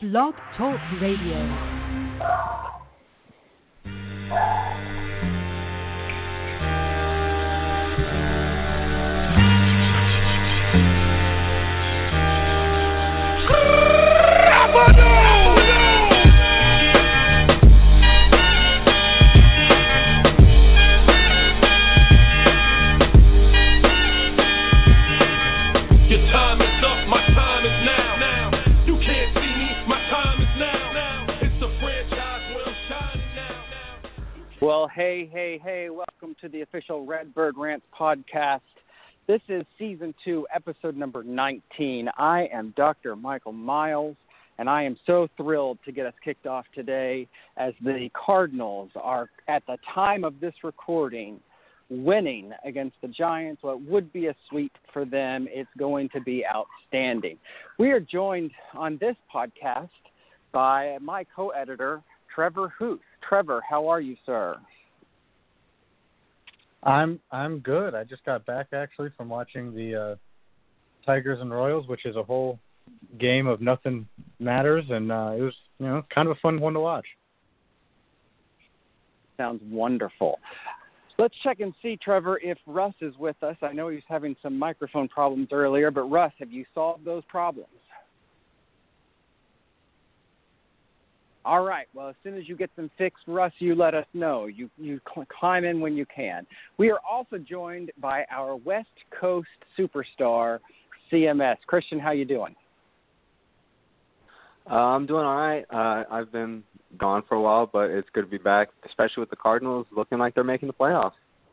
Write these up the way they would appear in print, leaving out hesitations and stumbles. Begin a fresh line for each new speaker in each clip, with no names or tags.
Blog Talk Radio.
Well, hey, welcome to the official Redbird Rants podcast. This is Season 2, Episode number 19. I am Dr. Michael Miles, and I am so thrilled to get us kicked off today as the Cardinals are, at the time of this recording, winning against the Giants. What would be a sweep for them, it's going to be outstanding. We are joined on this podcast by my co-editor, Trevor Huth. Trevor, how are you, sir?
I'm good. I just got back actually from watching the Tigers and Royals, which is a whole game of nothing matters, and it was kind of a fun one to watch.
Sounds wonderful. Let's check and see, Trevor, if Russ is with us. I know he was having some microphone problems earlier, but Russ, have you solved those problems? All right. Well, as soon as you get them fixed, Russ, you let us know. You climb in when you can. We are also joined by our West Coast superstar, CMS. Christian, how you doing?
I'm doing all right. I've been gone for a while, but it's good to be back, especially with the Cardinals looking like they're making the playoffs.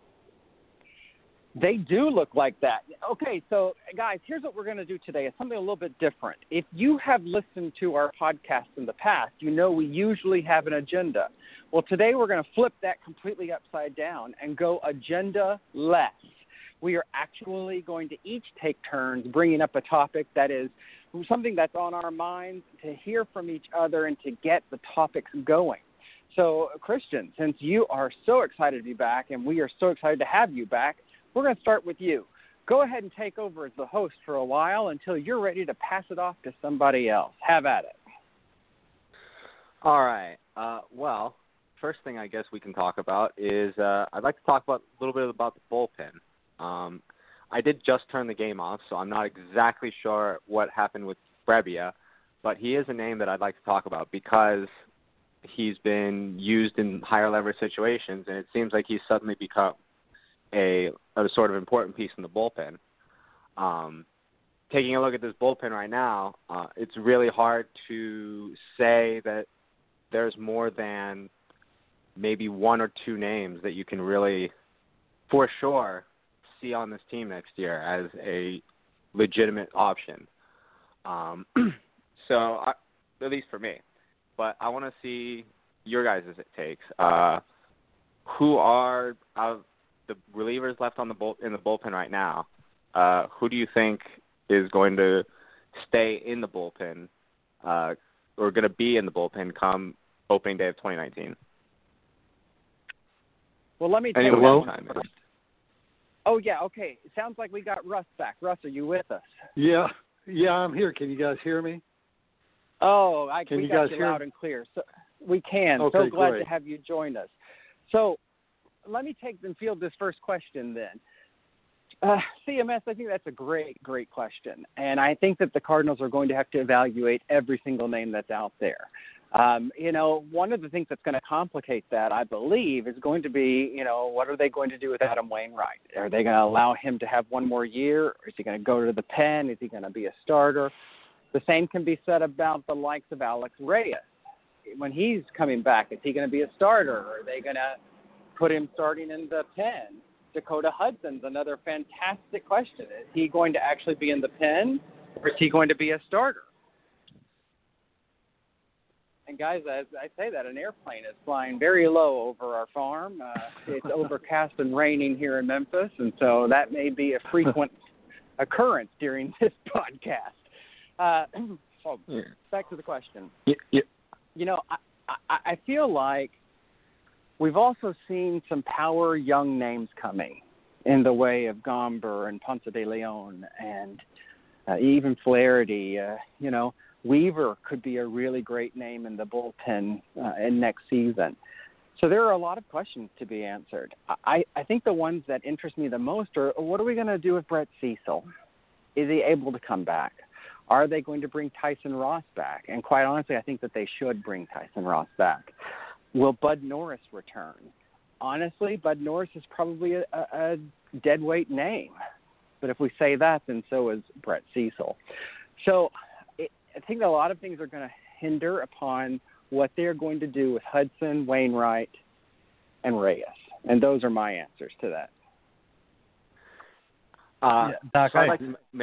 They do look like that. Okay, so, guys, here's what we're going to do today. It's something a little bit different. If you have listened to our podcast in the past, you know we usually have an agenda. Well, today we're going to flip that completely upside down and go agenda-less. We are actually going to each take turns bringing up a topic that is something that's on our minds, to hear from each other and to get the topics going. So, Christian, since you are so excited to be back and we are so excited to have you back, we're going to start with you. Go ahead and take over as the host for a while until you're ready to pass it off to somebody else. Have at it.
All right. Well, first thing I guess we can talk about is I'd like to talk about a little bit about the bullpen. I did just turn the game off, so I'm not exactly sure what happened with Brebbia, but he is a name that I'd like to talk about because he's been used in higher leverage situations, and it seems like he's suddenly become a sort of important piece in the bullpen. Taking a look at this bullpen right now, it's really hard to say that there's more than maybe one or two names that you can really, for sure, see on this team next year as a legitimate option. So, at least for me. But I want to see your guys' takes. Who are the relievers left on in the bullpen right now? Who do you think is going to stay in the bullpen or going to be in the bullpen come opening day of 2019?
Well, let me take that one first. Oh, yeah, okay. It sounds like we got Russ back. Russ, are you with us?
Yeah, I'm here. Can you guys hear me?
Oh, we got you
hear
loud and clear. So we can.
Okay,
so glad
great.
to have you join us. So let me take and field this first question then. CMS, I think that's a great question. And I think that the Cardinals are going to have to evaluate every single name that's out there. One of the things that's going to complicate that, I believe, is going to be, what are they going to do with Adam Wainwright? Are they going to allow him to have one more year? Or is he going to go to the pen? Is he going to be a starter? The same can be said about the likes of Alex Reyes. When he's coming back, is he going to be a starter? Or are they going to put him starting in the pen? Dakota Hudson's another fantastic question. Is he going to actually be in the pen, or is he going to be a starter? And guys, as I say that, an airplane is flying very low over our farm. It's overcast and raining here in Memphis, and so that may be a frequent occurrence during this podcast. Back to the question.
Yeah.
I feel like we've also seen some power young names coming in the way of Gomber and Ponce de Leon and even Flaherty. Weaver could be a really great name in the bullpen in next season. So there are a lot of questions to be answered. I think the ones that interest me the most are, what are we going to do with Brett Cecil? Is he able to come back? Are they going to bring Tyson Ross back? And quite honestly, I think that they should bring Tyson Ross back. Will Bud Norris return? Honestly, Bud Norris is probably a deadweight name. But if we say that, then so is Brett Cecil. So I think a lot of things are going to hinder upon what they're going to do with Hudson, Wainwright, and Reyes. And those are my answers to that.
Doc,
so I'd like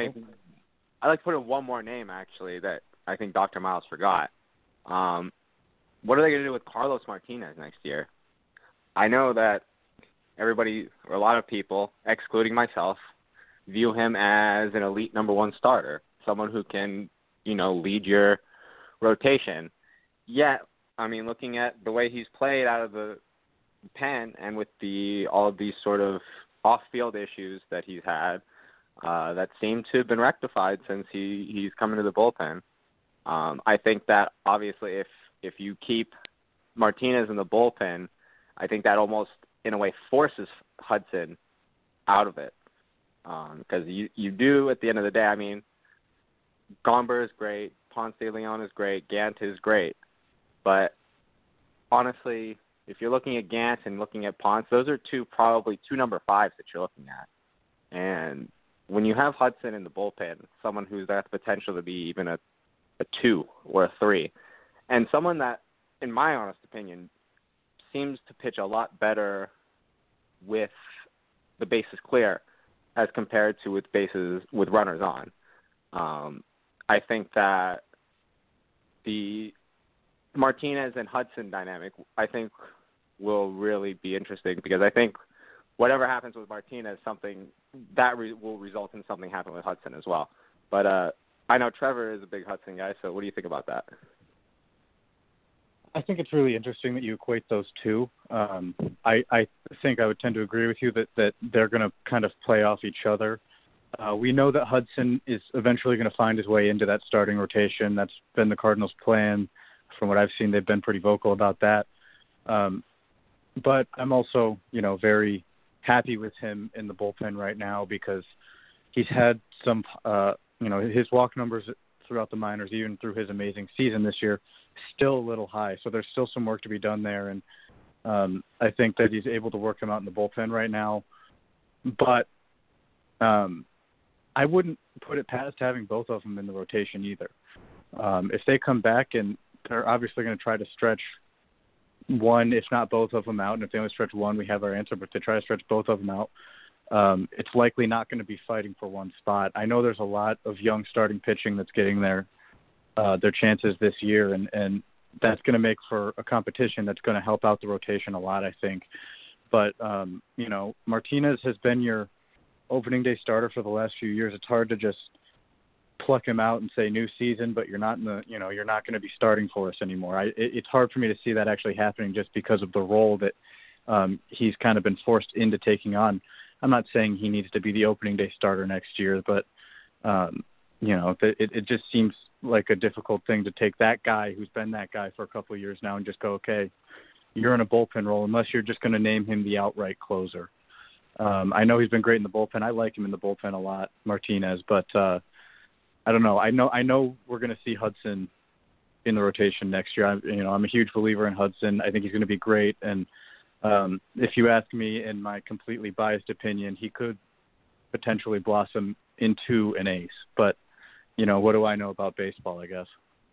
to put in one more name, actually, that I think Dr. Miles forgot. What are they going to do with Carlos Martinez next year? I know that everybody, or a lot of people, excluding myself, view him as an elite number one starter, someone who can, lead your rotation. Yet, I mean, looking at the way he's played out of the pen and with all of these sort of off-field issues that he's had, that seem to have been rectified since he's come into the bullpen. I think that obviously if you keep Martinez in the bullpen, I think that almost in a way forces Hudson out of it. Because you do at the end of the day, I mean, Gomber is great, Ponce de Leon is great, Gant is great. But honestly, if you're looking at Gant and looking at Ponce, those are probably two number fives that you're looking at. And when you have Hudson in the bullpen, someone who's got the potential to be even a 2 or a 3, and someone that, in my honest opinion, seems to pitch a lot better with the bases clear as compared to with runners on. I think that the Martinez and Hudson dynamic, I think, will really be interesting because I think whatever happens with Martinez, something that will result in something happening with Hudson as well. But I know Trevor is a big Hudson guy, so what do you think about that?
I think it's really interesting that you equate those two. I think I would tend to agree with you that they're going to kind of play off each other. We know that Hudson is eventually going to find his way into that starting rotation. That's been the Cardinals' plan. From what I've seen, they've been pretty vocal about that. But I'm also, very happy with him in the bullpen right now because he's had some, his walk numbers throughout the minors, even through his amazing season this year, still a little high. So there's still some work to be done there. And I think that he's able to work them out in the bullpen right now. But I wouldn't put it past having both of them in the rotation either. If they come back, and they're obviously going to try to stretch one, if not both of them out, and if they only stretch one, we have our answer, but if they try to stretch both of them out, it's likely not going to be fighting for one spot. I know there's a lot of young starting pitching that's getting their chances this year, and that's going to make for a competition that's going to help out the rotation a lot, I think. But, Martinez has been your opening day starter for the last few years. It's hard to just pluck him out and say new season, but you're not you're not going to be starting for us anymore. It's hard for me to see that actually happening just because of the role that he's kind of been forced into taking on. I'm not saying he needs to be the opening day starter next year, but it just seems like a difficult thing to take that guy who's been that guy for a couple of years now and just go, okay, you're in a bullpen role, unless you're just going to name him the outright closer. I know he's been great in the bullpen. I like him in the bullpen a lot, Martinez, but I don't know. I know we're going to see Hudson in the rotation next year. I'm a huge believer in Hudson. I think he's going to be great. And if you ask me, in my completely biased opinion, he could potentially blossom into an ace. But, what do I know about baseball, I guess?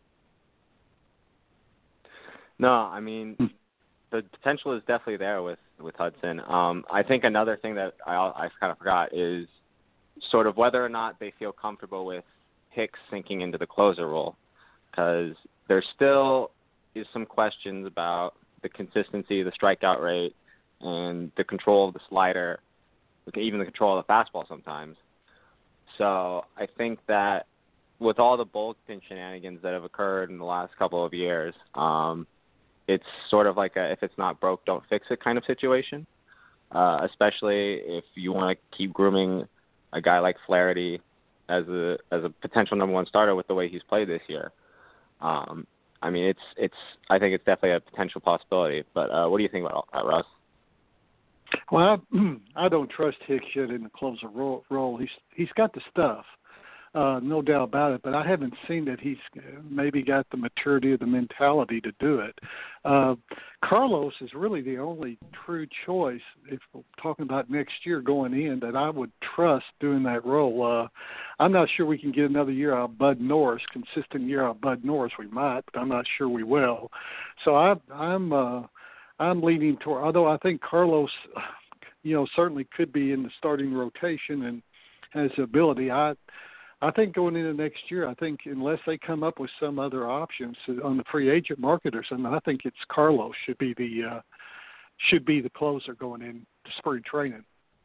No, I mean, the potential is definitely there with Hudson. I think another thing that I kind of forgot is sort of whether or not they feel comfortable with Hicks sinking into the closer role, because there still is some questions about the consistency of the strikeout rate and the control of the slider, even the control of the fastball sometimes. So I think that with all the bullpen shenanigans that have occurred in the last couple of years, it's sort of like a if it's not broke, don't fix it kind of situation, especially if you want to keep grooming a guy like Flaherty as a potential number one starter with the way he's played this year. I mean, it's. I think it's definitely a potential possibility. But what do you think about that, Russ?
Well, I don't trust Hicks yet in the closer role. He's got the stuff, no doubt about it. But I haven't seen that he's maybe got the maturity or the mentality to do it. Carlos is really the only true choice, if we're talking about next year going in, that I would trust doing that role. I'm not sure we can get another year out of Bud Norris, consistent year out of Bud Norris. We might, but I'm not sure we will. So I'm leaning toward, although I think Carlos, certainly could be in the starting rotation and has the ability. I think going into next year, I think unless they come up with some other options on the free agent market or something, I think it's Carlos should be the closer going into spring training.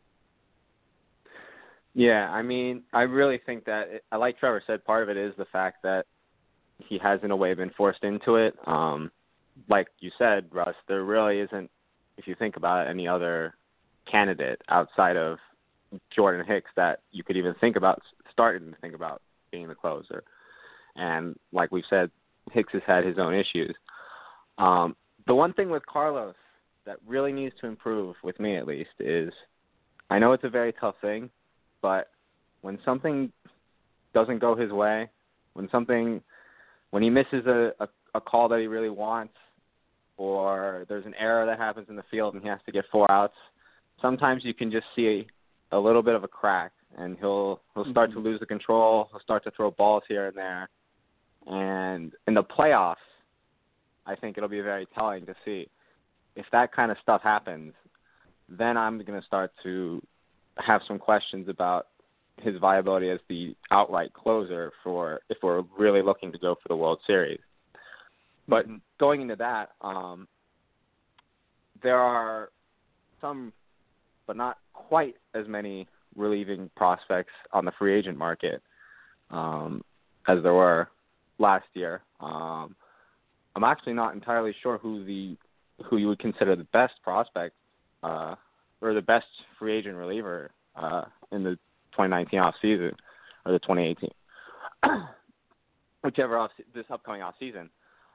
Yeah, I mean, I really think that, like Trevor said, part of it is the fact that he has in a way been forced into it. Like you said, Russ, there really isn't, if you think about it, any other candidate outside of Jordan Hicks that you could even think about, starting to think about being the closer. And like we've said, Hicks has had his own issues. The one thing with Carlos that really needs to improve, with me at least, is I know it's a very tough thing, but when something doesn't go his way, when he misses a call that he really wants, or there's an error that happens in the field and he has to get 4 outs, sometimes you can just see a little bit of a crack, and he'll start to lose the control. He'll start to throw balls here and there. And in the playoffs, I think it'll be very telling to see. If that kind of stuff happens, then I'm going to start to have some questions about his viability as the outright closer for if we're really looking to go for the World Series. But going into that, there are some, but not quite as many relieving prospects on the free agent market as there were last year. I'm actually not entirely sure who you would consider the best prospect or the best free agent reliever in the 2019 off season or the 2018, whichever this upcoming off season.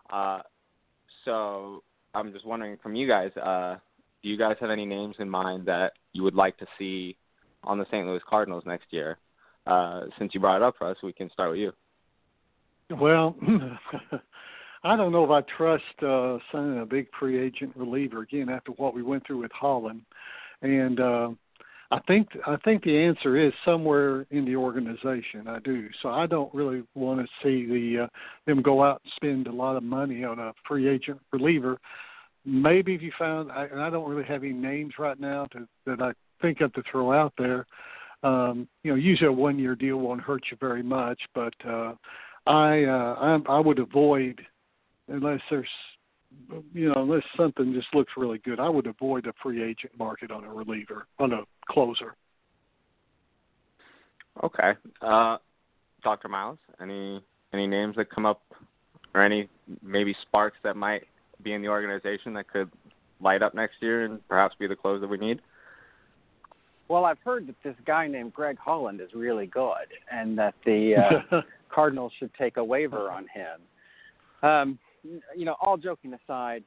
So I'm just wondering from you guys, do you guys have any names in mind that you would like to see on the St. Louis Cardinals next year? Since you brought it up, Russ, we can start with you.
Well, I don't know if I trust signing a big free agent reliever again after what we went through with Holland, and I think the answer is somewhere in the organization. I do. So I don't really want to see them go out and spend a lot of money on a free agent reliever. Maybe if you found, and I don't really have any names right now that I think of to throw out there. Usually a 1-year deal won't hurt you very much, but I would avoid, unless there's, unless something just looks really good, I would avoid a free agent market on a reliever, on a closer.
Okay. Dr. Miles, any names that come up, or any maybe sparks that might be in the organization that could light up next year and perhaps be the closer we need?
Well, I've heard that this guy named Greg Holland is really good, and that the Cardinals should take a waiver on him. All joking aside,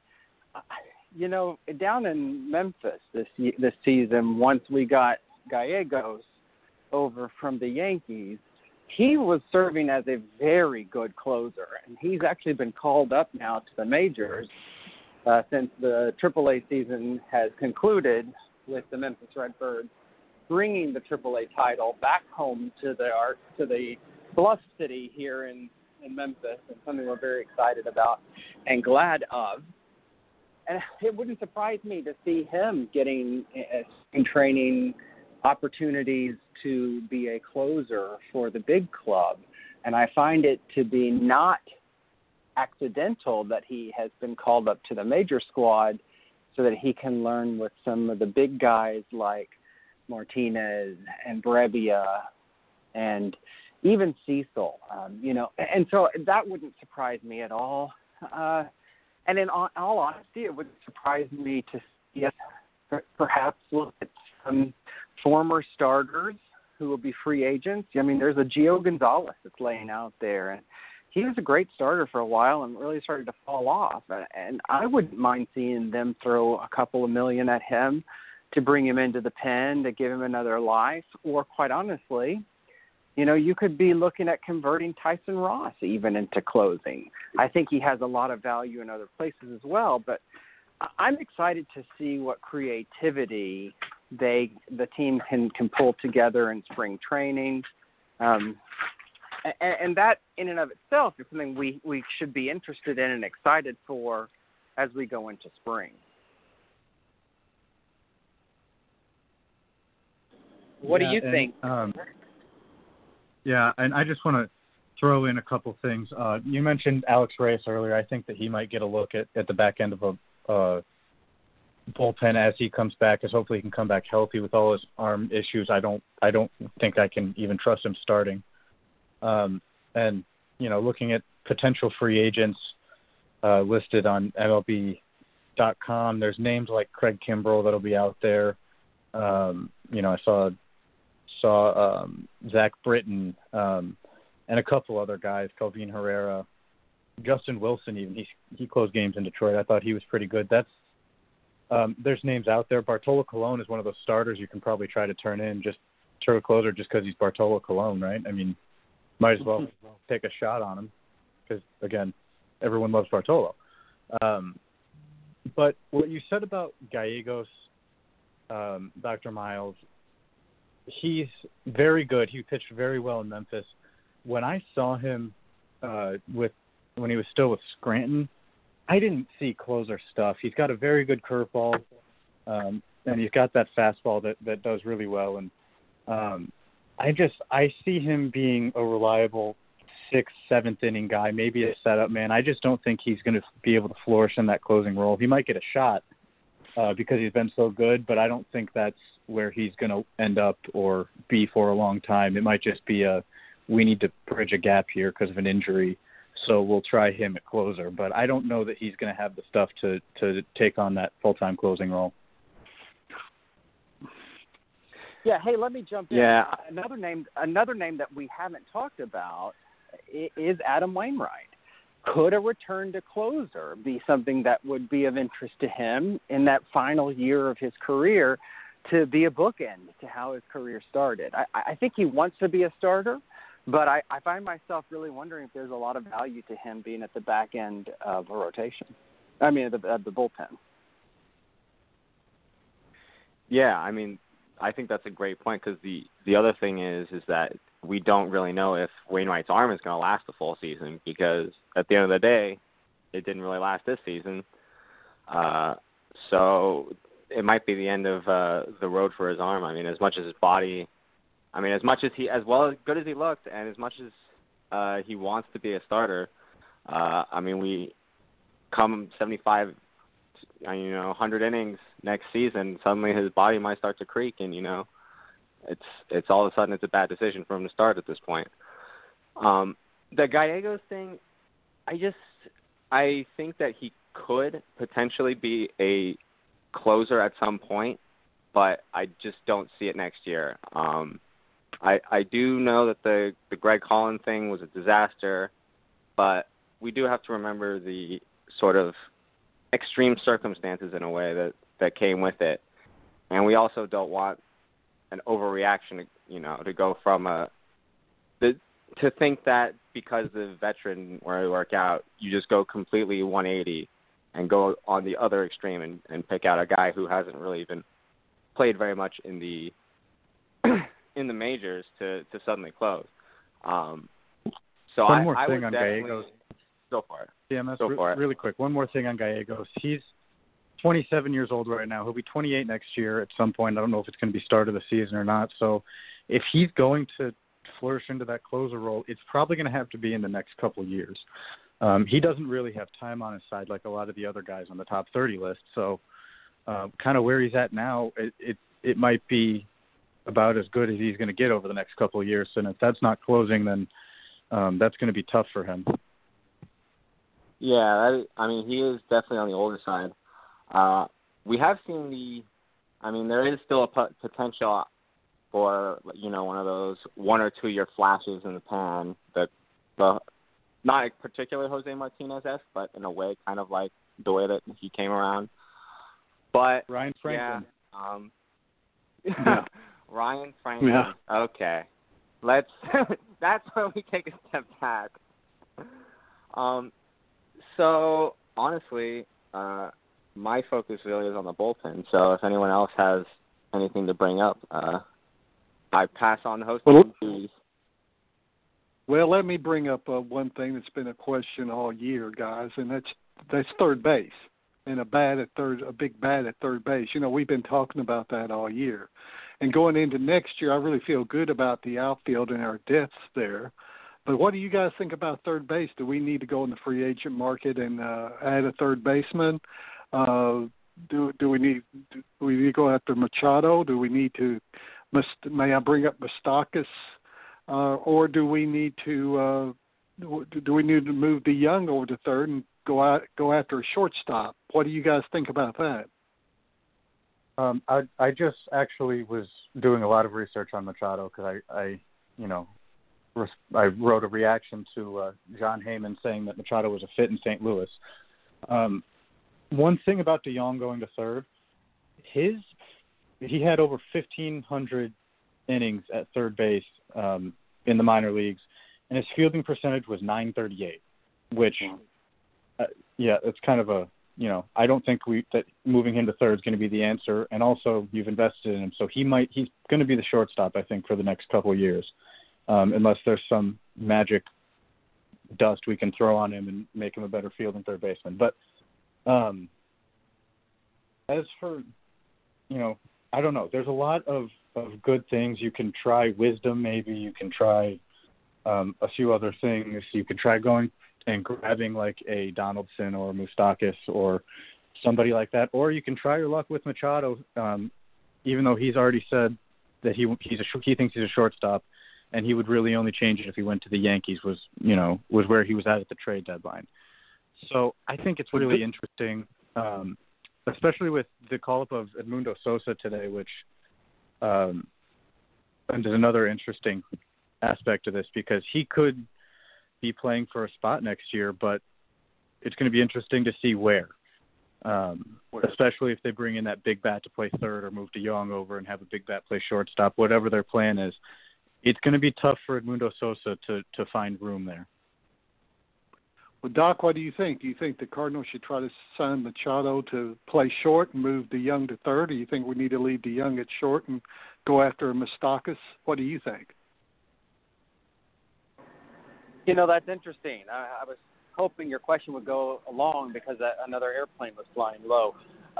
down in Memphis this season, once we got Gallegos over from the Yankees, he was serving as a very good closer, and he's actually been called up now to the majors since the AAA season has concluded with the Memphis Redbirds bringing the AAA title back home to the Bluff City here in Memphis, and something we're very excited about and glad of. And it wouldn't surprise me to see him getting in training opportunities to be a closer for the big club. And I find it to be not accidental that he has been called up to the major squad so that he can learn with some of the big guys like Martinez and Brebbia and even Cecil, and so that wouldn't surprise me at all. And in all honesty, it wouldn't surprise me to see us perhaps look at some former starters who will be free agents. I mean, there's a Gio Gonzalez that's laying out there, and he was a great starter for a while and really started to fall off. And I wouldn't mind seeing them throw a couple of million at him to bring him into the pen, to give him another life. Or quite honestly, you could be looking at converting Tyson Ross even into closing. I think he has a lot of value in other places as well, but I'm excited to see what creativity the team can pull together in spring training. And that in and of itself is something we should be interested in and excited for as we go into spring. What do you think?
Yeah, and I just want to throw in a couple things. You mentioned Alex Reyes earlier. I think that he might get a look at the back end of a bullpen as he comes back, because hopefully he can come back healthy. With all his arm issues, I don't think I can even trust him starting. And looking at potential free agents listed on MLB.com, there's names like Craig Kimbrell that'll be out there. I saw Zach Britton and a couple other guys, Calvin Herrera, Justin Wilson. Even he closed games in Detroit. I thought he was pretty good. There's names out there. Bartolo Colon is one of those starters you can probably try to turn a closer just because he's Bartolo Colon, right? I mean, might as well take a shot on him because, again, everyone loves Bartolo. But what you said about Gallegos, Dr. Miles, he's very good. He pitched very well in Memphis. When I saw him when he was still with Scranton, I didn't see closer stuff. He's got a very good curveball, and he's got that fastball that does really well. And I see him being a reliable 6th, 7th inning guy, maybe a setup man. I just don't think he's going to be able to flourish in that closing role. He might get a shot because he's been so good, but I don't think that's where he's going to end up or be for a long time. It might just be we need to bridge a gap here because of an injury, so we'll try him at closer. But I don't know that he's going to have the stuff to take on that full-time closing role.
Yeah, hey, let me jump in.
Yeah.
Another name that we haven't talked about is Adam Wainwright. Could a return to closer be something that would be of interest to him in that final year of his career to be a bookend to how his career started? I think he wants to be a starter, but I find myself really wondering if there's a lot of value to him being at the back end of a rotation. I mean, the bullpen.
Yeah, I mean, I think that's a great point because the other thing is that we don't really know if Wainwright's arm is going to last the full season because at the end of the day, it didn't really last this season. So it might be the end of the road for his arm. I mean, as much as his body, as good as he looked and as much as he wants to be a starter, we come 75, 100 innings next season, suddenly his body might start to creak, and it's all of a sudden it's a bad decision for him to start at this point. The Gallegos thing, I think that he could potentially be a closer at some point, but I just don't see it next year. I do know that the Greg Holland thing was a disaster, but we do have to remember the sort of extreme circumstances in a way that came with it. And we also don't want an overreaction, to go from to think that because the veteran didn't really work out, you just go completely 180 and go on the other extreme and pick out a guy who hasn't really even played very much in the in the majors to suddenly close. So
One more
I
thing
would
on
definitely
Gallegos.
Go for it.
CMS,
Go for it.
Really quick. One more thing on Gallegos. He's 27 years old right now. He'll be 28 next year at some point. I don't know if it's going to be start of the season or not. So if he's going to flourish into that closer role, it's probably going to have to be in the next couple of years. He doesn't really have time on his side like a lot of the other guys on the top 30 list. So kind of where he's at now, it might be about as good as he's going to get over the next couple of years. And if that's not closing, then that's going to be tough for him.
Yeah, he is definitely on the older side. We have seen there is still a potential for, one of those 1 or 2 year flashes in the pan that not particularly Jose Martinez-esque, but in a way, kind of like the way that he came around. But
Ryan Franklin.
Yeah. Ryan Franklin.
Yeah.
Okay. Let's. That's where we take a step back. So honestly, my focus really is on the bullpen. So if anyone else has anything to bring up, I pass on the hosting duties.
Well, let me bring up one thing that's been a question all year, guys, and that's third base and a big bat at third base. You know, we've been talking about that all year. And going into next year, I really feel good about the outfield and our depths there. But what do you guys think about third base? Do we need to go in the free agent market and add a third baseman? Do we need to go after Machado? Do we need to? May I bring up Moustakas? Or do we need to move DeYoung over to third and go after a shortstop? What do you guys think about that?
I just actually was doing a lot of research on Machado because I wrote a reaction to John Heyman saying that Machado was a fit in St. Louis. One thing about DeYoung going to third, he had over 1,500 innings at third base in the minor leagues, and his fielding percentage was .938, which, it's kind of a, I don't think that moving him to third is going to be the answer. And also, you've invested in him, so he's going to be the shortstop, I think, for the next couple of years, unless there's some magic dust we can throw on him and make him a better fielding third baseman. But as for, I don't know. There's a lot of good things. You can try Wisdom, maybe. You can try a few other things. You could try going and grabbing like a Donaldson or Moustakas or somebody like that. Or you can try your luck with Machado, even though he's already said that he thinks he's a shortstop, and he would really only change it if he went to the Yankees, was where he was at the trade deadline. So I think it's really interesting, especially with the call-up of Edmundo Sosa today, which and there's another interesting aspect of this because he could be playing for a spot next year, but it's going to be interesting to see where, especially if they bring in that big bat to play third or move DeYoung over and have a big bat play shortstop, whatever their plan is. It's going to be tough for Edmundo Sosa to find room there.
Well, Doc, what do you think? Do you think the Cardinals should try to sign Machado to play short and move DeYoung to third, or do you think we need to leave DeYoung at short and go after Moustakas? What do you think?
That's interesting. I was hoping your question would go along because another airplane was flying low.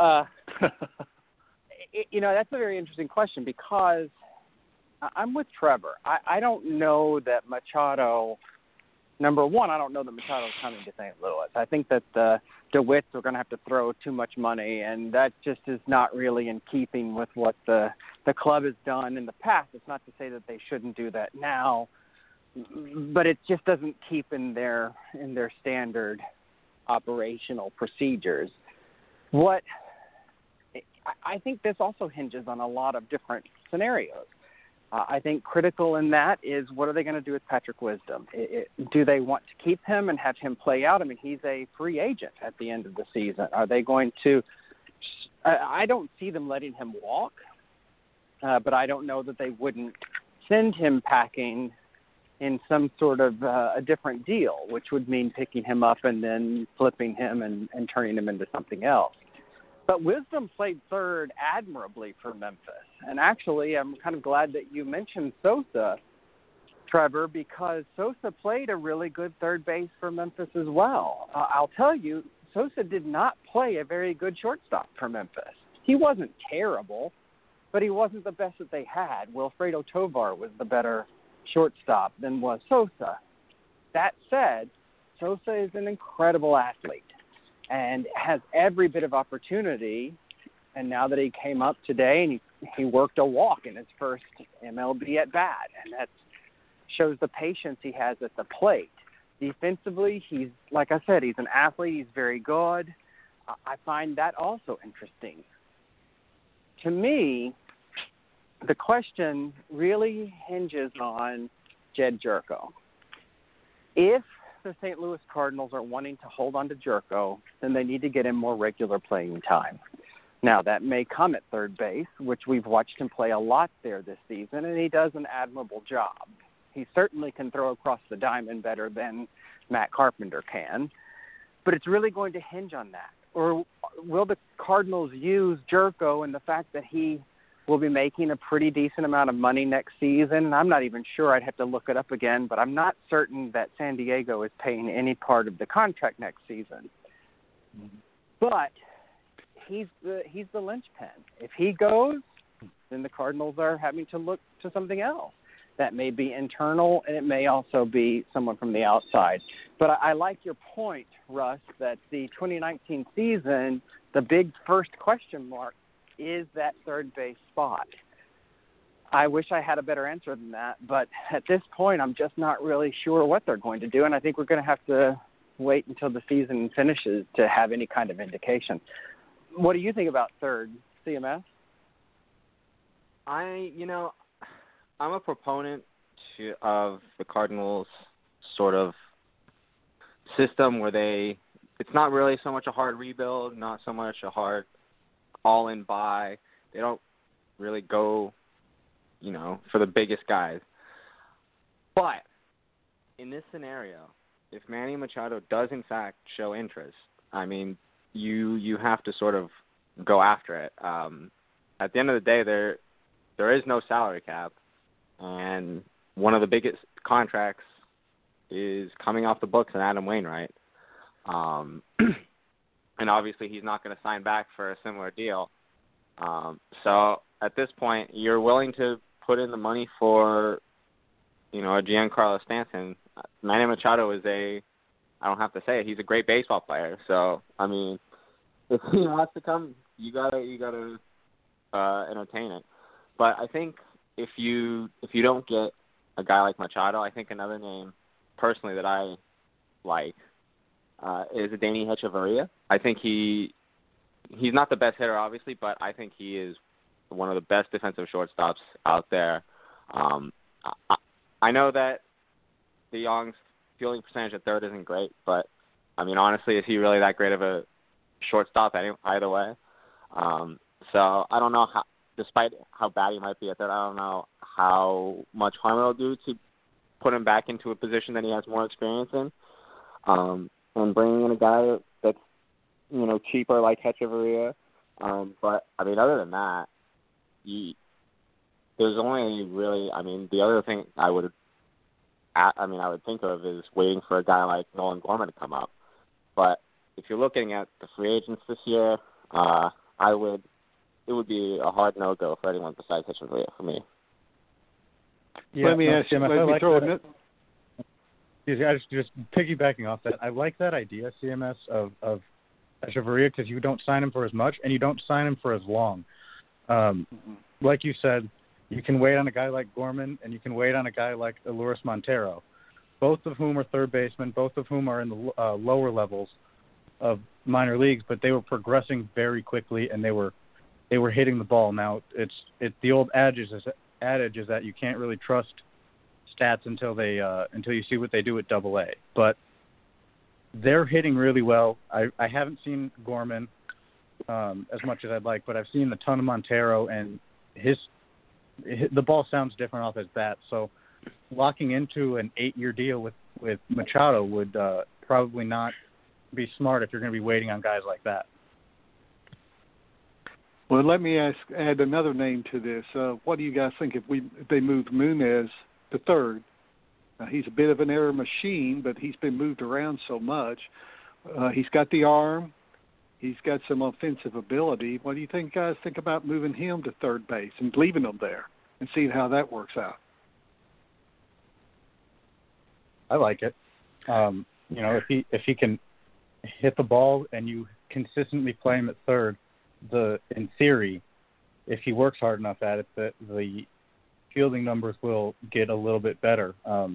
That's a very interesting question because I'm with Trevor. I don't know that Machado – number one, I don't know that Machado's coming to St. Louis. I think that the DeWitts are going to have to throw too much money, and that just is not really in keeping with what the club has done in the past. It's not to say that they shouldn't do that now, but it just doesn't keep in their standard operational procedures. What I think this also hinges on a lot of different scenarios. I think critical in that is what are they going to do with Patrick Wisdom? Do they want to keep him and have him play out? I mean, he's a free agent at the end of the season. Are they going to – I don't see them letting him walk, but I don't know that they wouldn't send him packing in some sort of a different deal, which would mean picking him up and then flipping him and turning him into something else. But Wisdom played third admirably for Memphis. And actually, I'm kind of glad that you mentioned Sosa, Trevor, because Sosa played a really good third base for Memphis as well. I'll tell you, Sosa did not play a very good shortstop for Memphis. He wasn't terrible, but he wasn't the best that they had. Wilfredo Tovar was the better shortstop than was Sosa. That said, Sosa is an incredible athlete and has every bit of opportunity. And now that he came up today and he worked a walk in his first MLB at bat, and that shows the patience he has at the plate. Defensively, he's, like I said, he's an athlete. He's very good. I find that also interesting. To me, the question really hinges on Jed Jerko. If the St. Louis Cardinals are wanting to hold on to Jerko, then they need to get him more regular playing time. Now, that may come at third base, which we've watched him play a lot there this season, and he does an admirable job. He certainly can throw across the diamond better than Matt Carpenter can, but it's really going to hinge on that. Or will the Cardinals use Jerko and the fact that he will be making a pretty decent amount of money next season? And I'm not even sure. I'd have to look it up again, but I'm not certain that San Diego is paying any part of the contract next season. But he's the linchpin. If he goes, then the Cardinals are having to look to something else. That may be internal, and it may also be someone from the outside. But I like your point, Russ, that the 2019 season, the big first question mark is that third base spot. I wish I had a better answer than that, but at this point, I'm just not really sure what they're going to do, and I think we're going to have to wait until the season finishes to have any kind of indication. What do you think about third, CMS?
I'm a proponent of the Cardinals' sort of system where it's not really so much a hard rebuild, not so much a hard all-in buy. They don't really go, for the biggest guys. But in this scenario, if Manny Machado does in fact show interest, I mean, you have to sort of go after it. At the end of the day, there is no salary cap, and one of the biggest contracts is coming off the books in Adam Wainwright. And obviously he's not going to sign back for a similar deal. So at this point, you're willing to put in the money for, a Giancarlo Stanton. Manny Machado is I don't have to say it, he's a great baseball player. So, I mean, if he wants to come, you gotta entertain it. But I think if you don't get a guy like Machado, I think another name personally that I like is Adeiny Hechavarria. I think he's not the best hitter, obviously, but I think he is one of the best defensive shortstops out there. I know that DeJong's fielding percentage at third isn't great, but, I mean, honestly, is he really that great of a shortstop either way? So I don't know how, despite how bad he might be at third, I don't know how much harm it'll do to put him back into a position that he has more experience in. And bringing in a guy that's, cheaper like Hechavarria. But, I mean, other than that, there's only really, the other thing I would think of is waiting for a guy like Nolan Gorman to come up. But if you're looking at the free agents this year, it would be a hard no-go for anyone besides Hechavarria for me.
Yeah,
let me ask you,
just piggybacking off that, I like that idea, CMS, of Hechavarria, because you don't sign him for as much and you don't sign him for as long. Like you said, you can wait on a guy like Gorman and you can wait on a guy like Elehuris Montero, both of whom are third basemen, both of whom are in the lower levels of minor leagues, but they were progressing very quickly and they were hitting the ball. Now, it's the old adage is that you can't really trust stats until you see what they do at Double-A. But they're hitting really well. I haven't seen Gorman as much as I'd like, but I've seen a ton of Montero, and the ball sounds different off his bat. So locking into an 8-year deal with Machado would probably not be smart if you're going to be waiting on guys like that.
Well, let me add another name to this. What do you guys think if they moved Munez to third? Now, he's a bit of an error machine, but he's been moved around so much. He's got the arm. He's got some offensive ability. What do you think, guys? Think about moving him to third base and leaving him there and seeing how that works out.
I like it. If he can hit the ball and you consistently play him at third, in theory, if he works hard enough at it, the fielding numbers will get a little bit better.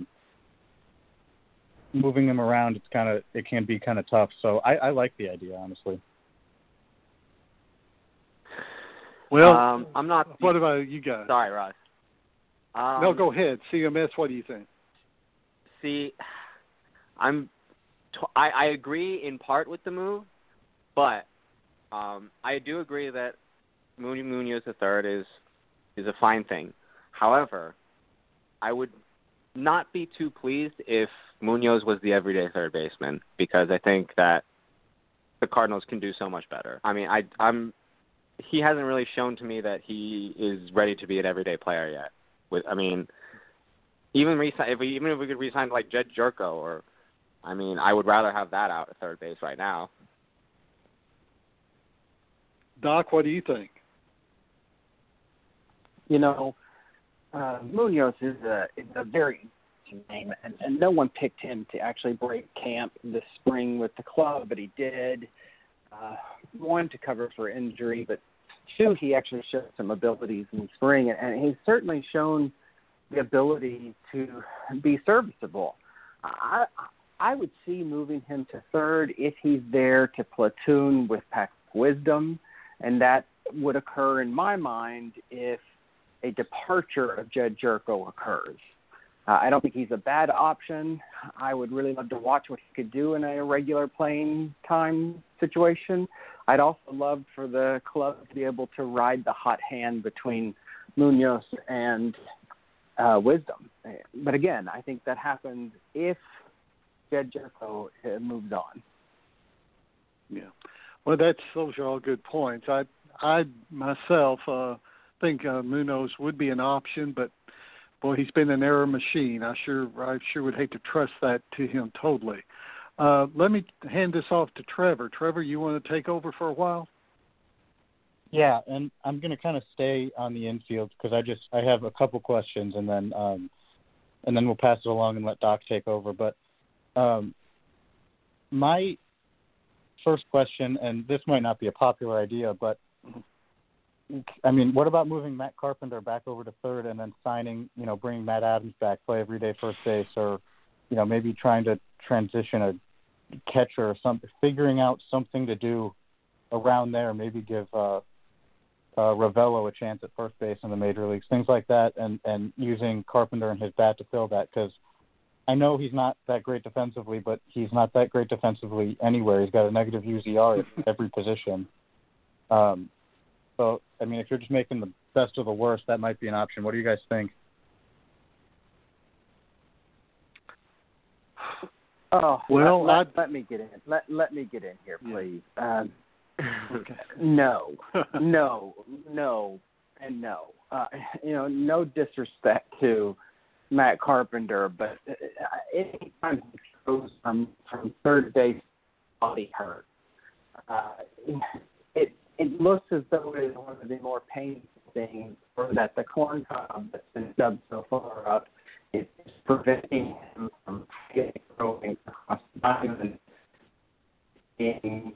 Moving him around, it can be kind of tough. So I like the idea, honestly.
Well,
I'm not.
What about you guys?
Sorry, Ross.
No, go ahead. CMS, what do you think?
See, I'm I agree in part with the move, but I do agree that Munoz III is a fine thing. However, I would not be too pleased if Munoz was the everyday third baseman, because I think that the Cardinals can do so much better. I mean, he hasn't really shown to me that he is ready to be an everyday player yet. Even if we could re-sign like Jed Jerko, I would rather have that out at third base right now.
Doc, what do you think?
Munoz is a very interesting name, and no one picked him to actually break camp this spring with the club, but he did. One, to cover for injury, but two, he actually showed some abilities in the spring, and he's certainly shown the ability to be serviceable. I would see moving him to third if he's there to platoon with Patrick Wisdom, and that would occur in my mind if a departure of Jed Jerko occurs. I don't think he's a bad option. I would really love to watch what he could do in a regular playing time situation. I'd also love for the club to be able to ride the hot hand between Munoz and Wisdom. But again, I think that happens if Jed Jerko moves on.
Yeah. Well, those are all good points. I myself think Munoz would be an option, but boy, he's been an error machine. I sure would hate to trust that to him totally. Let me hand this off to Trevor. Trevor, you want to take over for a while?
Yeah, and I'm going to kind of stay on the infield because I have a couple questions, and then we'll pass it along and let Doc take over. But my first question, and this might not be a popular idea, but what about moving Matt Carpenter back over to third and then signing, bringing Matt Adams back, play everyday first base, or, maybe trying to transition a catcher or something, figuring out something to do around there, maybe give Ravello a chance at first base in the major leagues, things like that, and using Carpenter and his bat to fill that, because I know he's not that great defensively, but he's not that great defensively anywhere. He's got a negative UZR at every position. So, if you're just making the best of the worst, that might be an option. What do you guys think?
Oh, well, let me get in. Let me get in here, please.
Okay.
No, and no. No disrespect to Matt Carpenter, but anytime he throws from third base, body hurt. It looks as though it is one of the more painful things, or that the corn cob that's been dubbed so far up is preventing him from throwing across the diamond, being,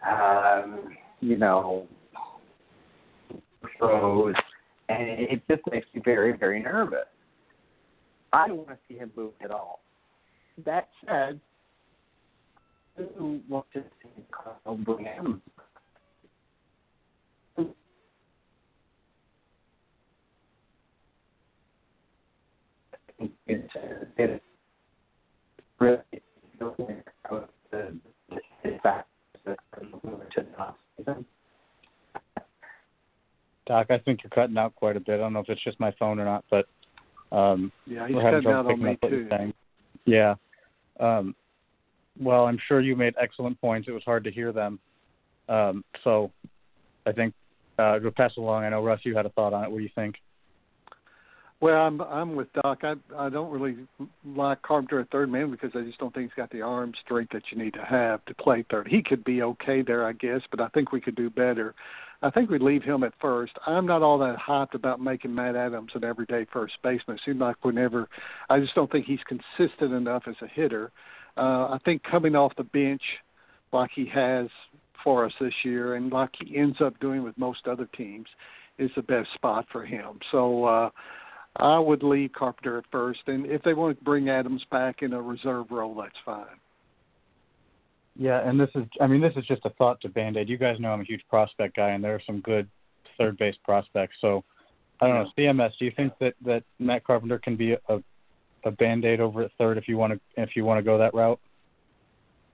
throws, and it just makes me very, very nervous. I don't want to see him move at all. That said, I do want to see Carl bring him. It's really
Doc, I think you're cutting out quite a bit. I don't know if it's just my phone or not, but
yeah, he's cutting out on me too.
Yeah. Well, I'm sure you made excellent points. It was hard to hear them. So I think we'll pass along. I know, Russ, you had a thought on it. What do you think?
Well, I'm with Doc. I don't really like Carpenter at third man because I just don't think he's got the arm strength that you need to have to play third. He could be okay there, I guess, but I think we could do better. I think we'd leave him at first. I'm not all that hyped about making Matt Adams an everyday first baseman. It seems like I just don't think he's consistent enough as a hitter. I think coming off the bench like he has for us this year and like he ends up doing with most other teams is the best spot for him. So, I would leave Carpenter at first, and if they want to bring Adams back in a reserve role, that's fine.
Yeah, and this is just a thought to Band-Aid. You guys know I'm a huge prospect guy, and there are some good third base prospects. So, I don't know, CMS, do you think that Matt Carpenter can be a Band-Aid over at third if you want to go that route?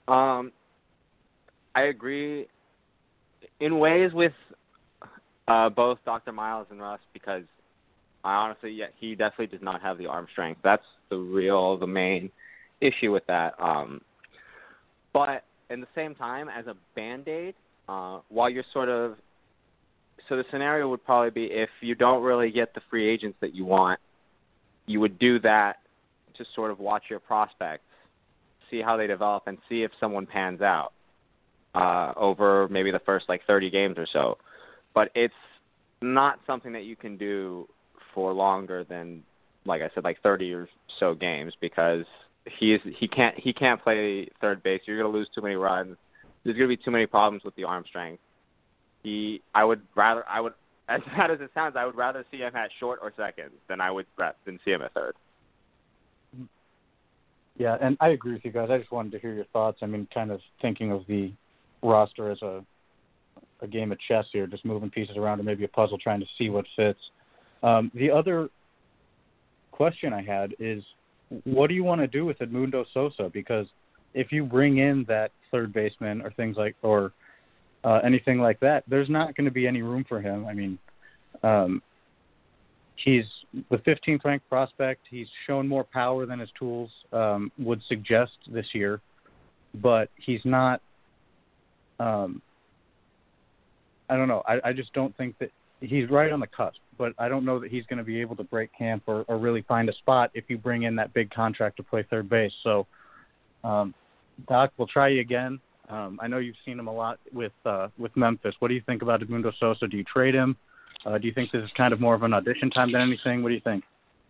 I agree in ways with both Dr. Miles and Russ because he definitely does not have the arm strength. That's the main issue with that. But at the same time, as a Band-Aid, while you're so the scenario would probably be if you don't really get the free agents that you want, you would do that to sort of watch your prospects, see how they develop, and see if someone pans out over maybe the first 30 games or so. But it's not something that you can do for longer than, like I said, 30 or so games because he can't play third base. You're going to lose too many runs. There's going to be too many problems with the arm strength. I would, as bad as it sounds, I would rather see him at short or second than see him at third.
Yeah, and I agree with you guys. I just wanted to hear your thoughts. I mean, kind of thinking of the roster as a game of chess here, just moving pieces around or maybe a puzzle trying to see what fits. The other question I had is, what do you want to do with Edmundo Sosa? Because if you bring in that third baseman or things anything like that, there's not going to be any room for him. I mean, he's the 15th ranked prospect. He's shown more power than his tools would suggest this year, but he's not. I don't know. I just don't think that he's right on the cusp, but I don't know that he's going to be able to break camp or really find a spot if you bring in that big contract to play third base. So, Doc, we'll try you again. I know you've seen him a lot with Memphis. What do you think about Edmundo Sosa? Do you trade him? Do you think this is kind of more of an audition time than anything? What do you think?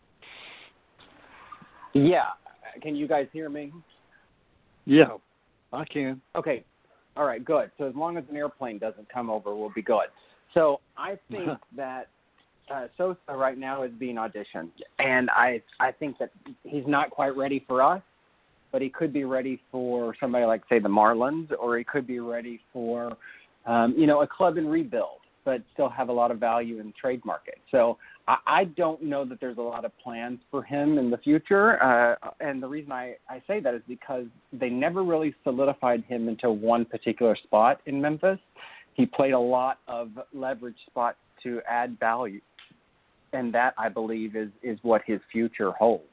Yeah. Can you guys hear me?
Yeah, I can.
Okay. All right, good. So as long as an airplane doesn't come over, we'll be good. So I think that Sosa right now is being auditioned, and I think that he's not quite ready for us, but he could be ready for somebody like, say, the Marlins, or he could be ready for, a club in rebuild, but still have a lot of value in the trade market. So I don't know that there's a lot of plans for him in the future, and the reason I say that is because they never really solidified him into one particular spot in Memphis. He played a lot of leverage spots to add value, and that, I believe, is what his future holds.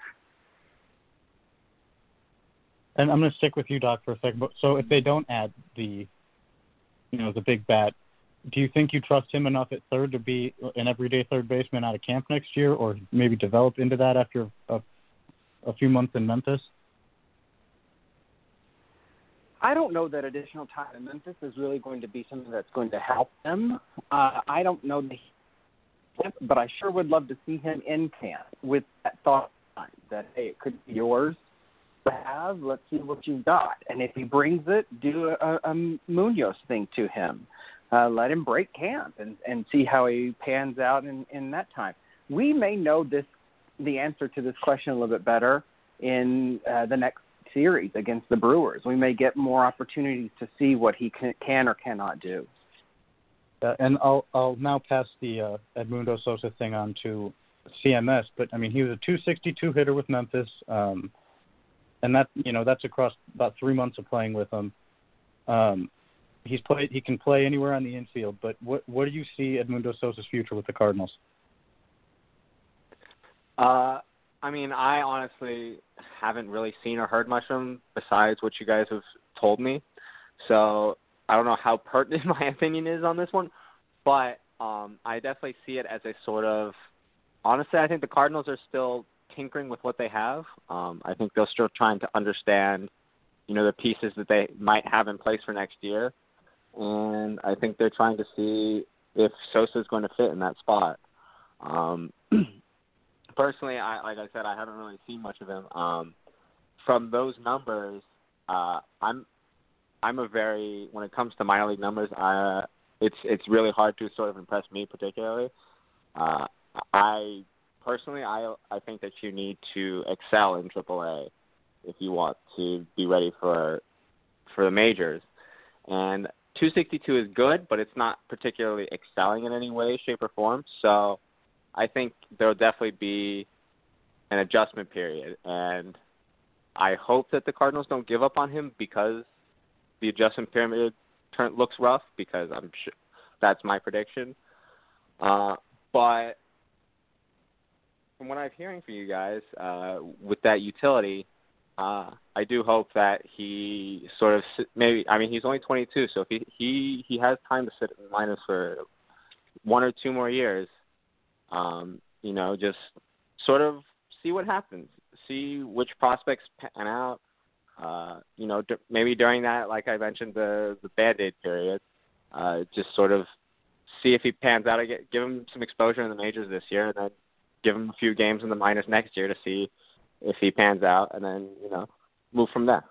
And I'm going to stick with you, Doc, for a second. So if they don't add the big bat, do you think you trust him enough at third to be an everyday third baseman out of camp next year, or maybe develop into that after a few months in Memphis?
I don't know that additional time in Memphis is really going to be something that's going to help them. I don't know, but I sure would love to see him in camp with that thought that, hey, it could be yours to have. Let's see what you've got. And if he brings it, do a Munoz thing to him. Let him break camp and see how he pans out in that time. We may know the answer to this question a little bit better in the next series against the Brewers. We may get more opportunities to see what he can or cannot do.
And I'll now pass the Edmundo Sosa thing on to CMS. But I mean, he was a 262 hitter with Memphis, and that's across about 3 months of playing with him. He can play anywhere on the infield. But what do you see Edmundo Sosa's future with the Cardinals?
I mean, I honestly haven't really seen or heard much of him besides what you guys have told me. So I don't know how pertinent my opinion is on this one, but I definitely see it as a sort of – honestly, I think the Cardinals are still tinkering with what they have. I think they're still trying to understand, the pieces that they might have in place for next year. And I think they're trying to see if Sosa is going to fit in that spot. Personally, like I said, I haven't really seen much of him. From those numbers, I'm when it comes to minor league numbers, it's really hard to sort of impress me particularly. I think that you need to excel in AAA if you want to be ready for the majors. And 262 is good, but it's not particularly excelling in any way, shape, or form. So I think there will definitely be an adjustment period. And I hope that the Cardinals don't give up on him because the adjustment pyramid looks rough, because I'm sure that's my prediction. But from what I'm hearing from you guys, with that utility, I do hope that he sort of he's only 22, so if he has time to sit in the minors for 1 or 2 more years, just sort of see what happens, see which prospects pan out. Maybe during that, like I mentioned, the Band-Aid period, just sort of see if he pans out. Give him some exposure in the majors this year, and then give him a few games in the minors next year to see if he pans out, and then, move from there.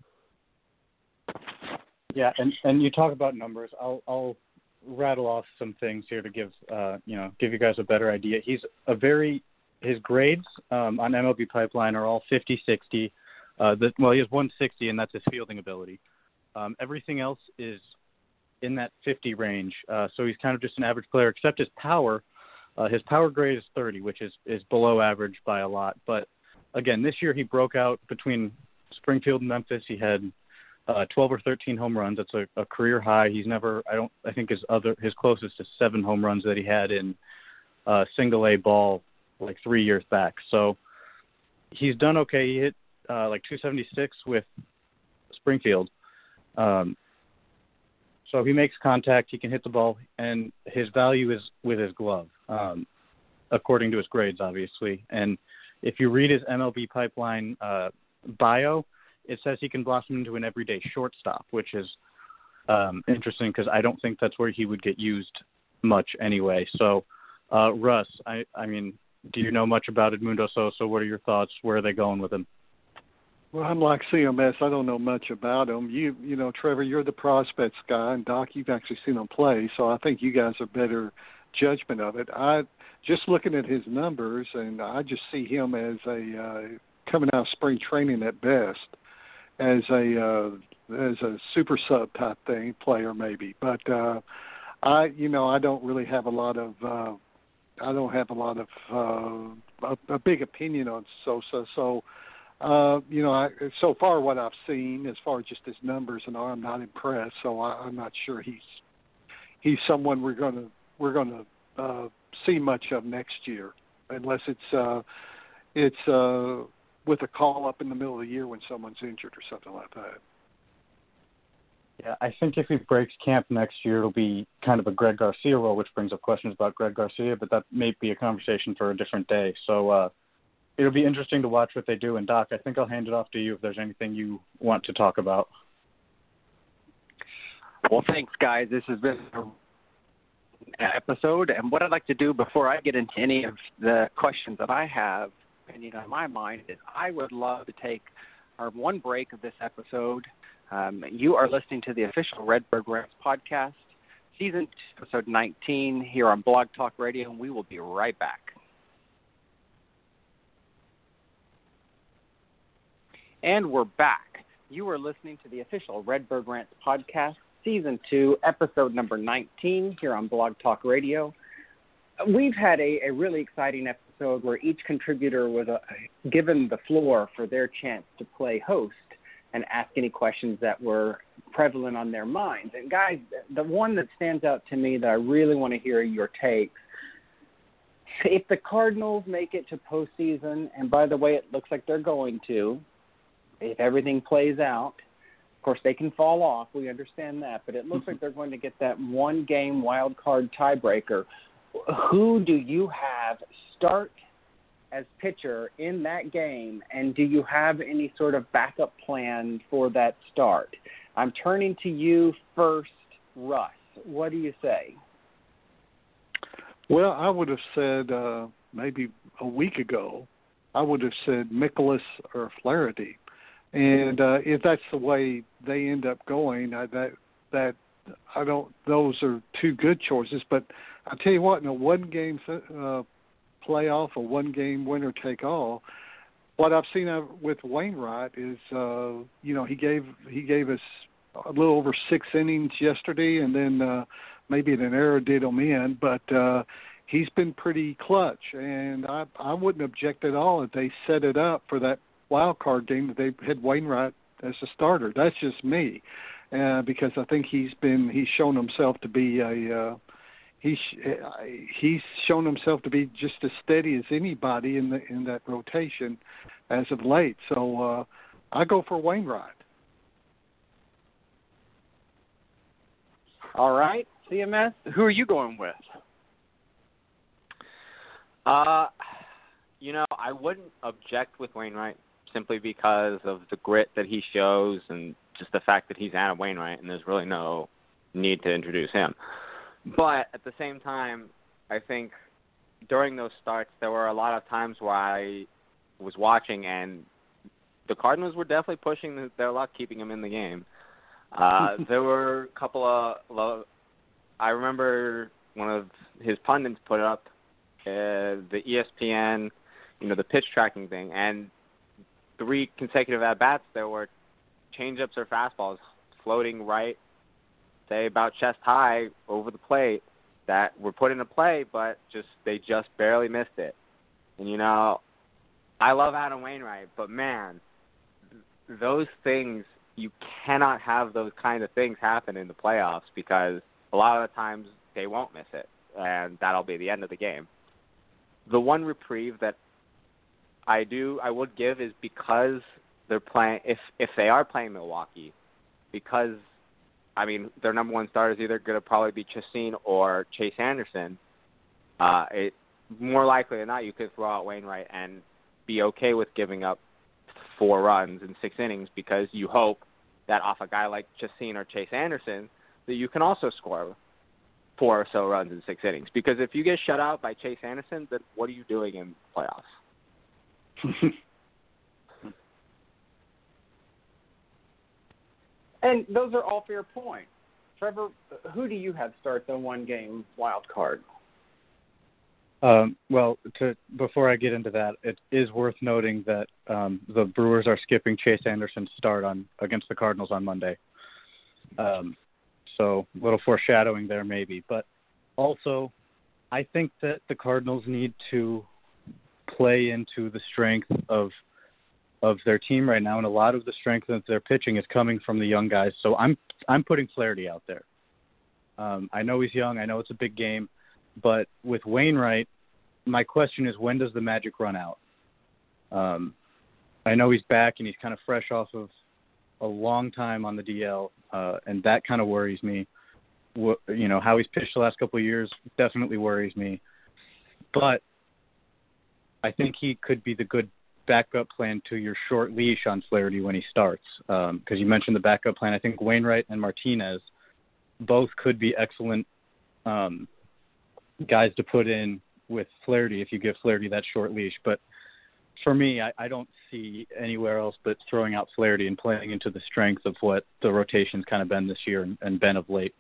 Yeah, and you talk about numbers. I'll rattle off some things here to give you guys a better idea. His grades on MLB Pipeline are all 50-60. He has 160, and that's his fielding ability. Everything else is in that 50 range. So he's kind of just an average player, except his power. His power grade is 30, which is below average by a lot. But again, this year he broke out between Springfield and Memphis. He had 12 or 13 home runs. That's a career high. He's never, I think his closest is 7 home runs that he had in single A ball like 3 years back. So he's done okay. He hit like 276 with Springfield. So he makes contact, he can hit the ball, and his value is with his glove, according to his grades, obviously. And if you read his MLB Pipeline bio, it says he can blossom into an everyday shortstop, which is interesting because I don't think that's where he would get used much anyway. So, Russ, I mean, do you know much about Edmundo Sosa? What are your thoughts? Where are they going with him?
Well, I'm like CMS. I don't know much about him. You know, Trevor, you're the prospects guy, and Doc, you've actually seen him play, so I think you guys are better judgment of it. Just looking at his numbers, and I just see him as a coming out of spring training at best, as a super sub type thing player maybe. But I don't really have a lot of a big opinion on Sosa. So. So far what I've seen, as far as just his numbers and all, I'm not impressed. So I'm not sure he's someone we're gonna see much of next year, unless it's with a call up in the middle of the year when someone's injured or something like that.
Yeah, I think if he breaks camp next year, it'll be kind of a Greg Garcia role, which brings up questions about Greg Garcia, but that may be a conversation for a different day. So. It'll be interesting to watch what they do. And, Doc, I think I'll hand it off to you if there's anything you want to talk about.
Well, thanks, guys. This has been an episode. And what I'd like to do before I get into any of the questions that I have pending on my mind is I would love to take our one break of this episode. You are listening to the official Redbird Rants podcast, season 2, episode 19, here on Blog Talk Radio, and we will be right back. And we're back. You are listening to the official Redbird Rants podcast, Season 2, Episode number 19, here on Blog Talk Radio. We've had a really exciting episode where each contributor was given the floor for their chance to play host and ask any questions that were prevalent on their minds. And, guys, the one that stands out to me that I really want to hear your takes, if the Cardinals make it to postseason, and by the way, it looks like they're going to, if everything plays out, of course, they can fall off. We understand that. But it looks like they're going to get that one-game wild card tiebreaker. Who do you have start as pitcher in that game, and do you have any sort of backup plan for that start? I'm turning to you first, Russ. What do you say?
Well, I would have said maybe a week ago, I would have said Mikolas or Flaherty. And if that's the way they end up going, those are two good choices. But I tell you what, in a one-game playoff, a one-game winner take all, what I've seen with Wainwright is, he gave us a little over 6 innings yesterday, and then maybe an error did him in, but he's been pretty clutch, and I wouldn't object at all if they set it up for that wild card game that they had Wainwright as a starter. That's just me, because I think he's shown himself to be he's shown himself to be just as steady as anybody in that rotation as of late. So I go for Wainwright.
All right, CMS, who are you going with?
I wouldn't object with Wainwright simply because of the grit that he shows and just the fact that he's Adam Wainwright, and there's really no need to introduce him. But at the same time, I think during those starts, there were a lot of times where I was watching, and the Cardinals were definitely pushing their luck, keeping him in the game. There were a couple of I remember one of his pundits put up the ESPN, the pitch tracking thing, and 3 consecutive at-bats, there were changeups or fastballs floating right, say about chest high over the plate that were put into play, but they just barely missed it. And, I love Adam Wainwright, but, man, those things, you cannot have those kind of things happen in the playoffs because a lot of the times they won't miss it, and that'll be the end of the game. The one reprieve that I would give is because they're playing, if they are playing Milwaukee, because, their number one starter is either going to probably be Chacin or Chase Anderson. More likely than not, you could throw out Wainwright and be okay with giving up 4 runs in 6 innings because you hope that off a guy like Chacin or Chase Anderson that you can also score 4 or so runs in 6 innings. Because if you get shut out by Chase Anderson, then what are you doing in the playoffs?
And those are all fair points. Trevor, who do you have start the one-game wild card?
Before I get into that, it is worth noting that the Brewers are skipping Chase Anderson's start against the Cardinals on Monday. So a little foreshadowing there maybe. But also, I think that the Cardinals need to play into the strength of their team right now, and a lot of the strength of their pitching is coming from the young guys. So I'm putting Flaherty out there. I know he's young. I know it's a big game. But with Wainwright, my question is, when does the magic run out? I know he's back and he's kind of fresh off of a long time on the DL, and that kind of worries me. How he's pitched the last couple of years definitely worries me. But I think he could be the good backup plan to your short leash on Flaherty when he starts. Because you mentioned the backup plan. I think Wainwright and Martinez both could be excellent guys to put in with Flaherty if you give Flaherty that short leash. But for me, I don't see anywhere else but throwing out Flaherty and playing into the strength of what the rotation's kind of been this year and been of late.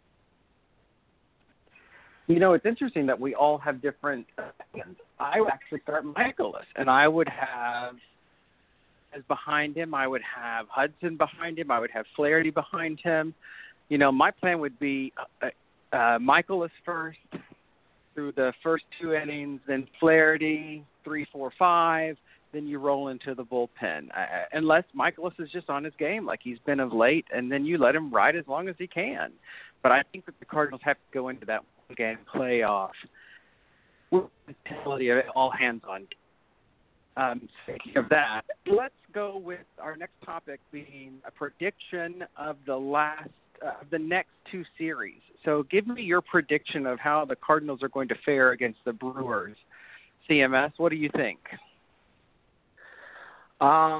It's interesting that we all have different opinions. I would actually start Michaelis, and I would have, as behind him, I would have Hudson behind him. I would have Flaherty behind him. My plan would be Michaelis first through the first 2 innings, then Flaherty, 3, 4, 5, then you roll into the bullpen. Unless Michaelis is just on his game like he's been of late, and then you let him ride as long as he can. But I think that the Cardinals have to go into that game playoff with the mentality of all hands on. Speaking of that, let's go with our next topic being a prediction of the next 2 series. So give me your prediction of how the Cardinals are going to fare against the Brewers. CMS, what do you think?
I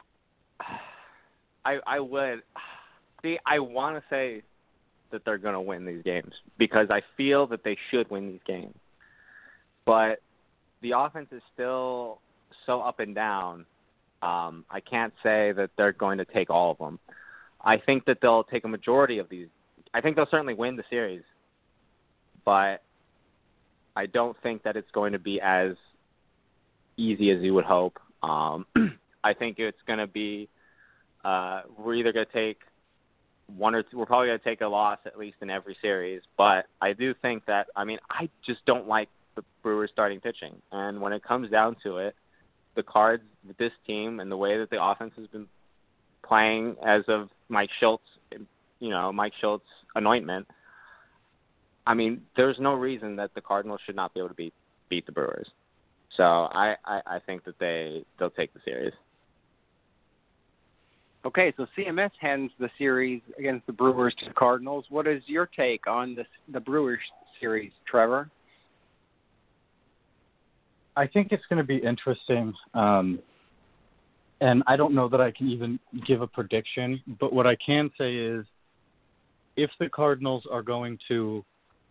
want to say that they're going to win these games because I feel that they should win these games. But the offense is still so up and down. I can't say that they're going to take all of them. I think that they'll take a majority of these. I think they'll certainly win the series, but I don't think that it's going to be as easy as you would hope. I think it's going to be we're either going to take one or two. We're probably going to take a loss at least in every series, but I do think that, I just don't like the Brewers starting pitching. And when it comes down to it, the Cards with this team and the way that the offense has been playing as of Mike Schultz anointment, I mean, there's no reason that the Cardinals should not be able to beat the Brewers. So I think that they'll take the series.
Okay, so CMS hands the series against the Brewers to the Cardinals. What is your take on the Brewers series, Trevor?
I think it's going to be interesting, and I don't know that I can even give a prediction, but what I can say is if the Cardinals are going to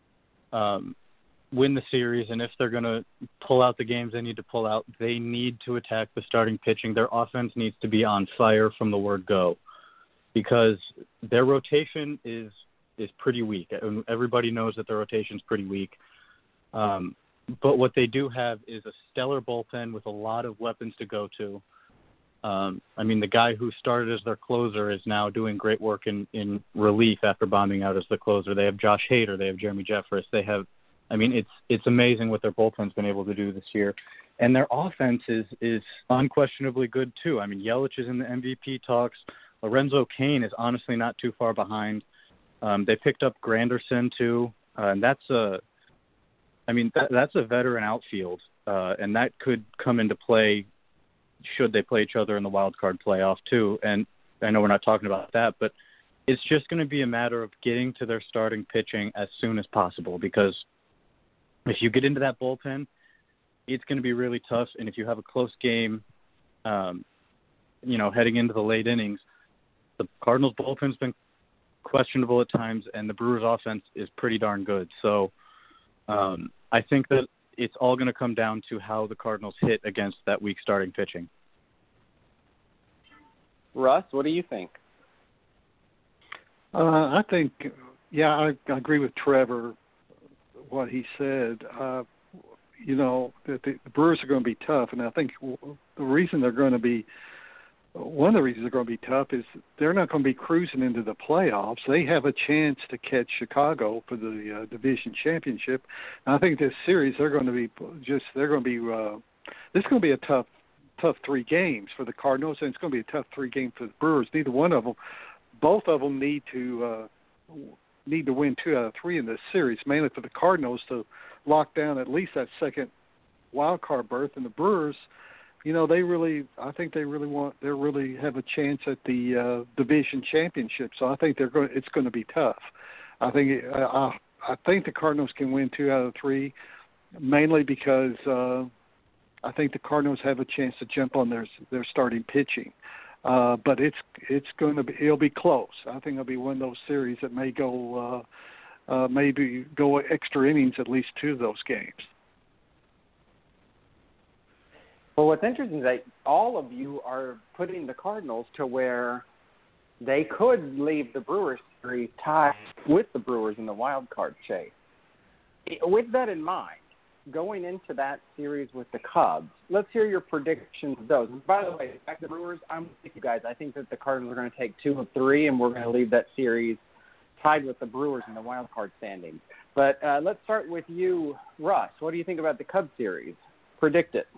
win the series and if they're going to pull out the games they need to pull out, they need to attack the starting pitching. Their offense needs to be on fire from the word go because their rotation is pretty weak. Everybody knows that their rotation is pretty weak. But what they do have is a stellar bullpen with a lot of weapons to go to. I mean, the guy who started as their closer is now doing great work in relief after bombing out as the closer. They have Josh Hader. They have Jeremy Jeffress. It's amazing what their bullpen's been able to do this year. And their offense is unquestionably good, too. I mean, Yelich is in the MVP talks. Lorenzo Cain is honestly not too far behind. They picked up Granderson, too. And that's a veteran outfield. And that could come into play should they play each other in the wild card playoff, too. And I know we're not talking about that, but it's just going to be a matter of getting to their starting pitching as soon as possible because if you get into that bullpen, it's going to be really tough. And if you have a close game, heading into the late innings, the Cardinals bullpen's been questionable at times, and the Brewers offense is pretty darn good. So I think that it's all going to come down to how the Cardinals hit against that weak starting pitching.
Russ, what do you think?
I think, I agree with Trevor, what he said. That the Brewers are going to be tough, and I think one of the reasons they're going to be tough is they're not going to be cruising into the playoffs. They have a chance to catch Chicago for the division championship. And I think this series this is going to be a tough 3 games for the Cardinals, and it's going to be a tough 3 game for the Brewers. Both of them need to win 2 out of 3 in this series, mainly for the Cardinals to lock down at least that second wild card berth. And the Brewers, they really have a chance at the division championship. So I think it's going to be tough. I think the Cardinals can win 2 out of 3, mainly because I think the Cardinals have a chance to jump on their starting pitching. But it'll be close. I think it'll be one of those series that may go maybe go extra innings at least 2 of those games.
Well, what's interesting is that all of you are putting the Cardinals to where they could leave the Brewers series tied with the Brewers in the wild card chase. With that in mind, going into that series with the Cubs, let's hear your predictions of those. And by the way, back to the Brewers, I'm with you guys. I think that the Cardinals are going to take 2 of 3, and we're going to leave that series tied with the Brewers in the wild card standings. But let's start with you, Russ. What do you think about the Cubs series? Predict it.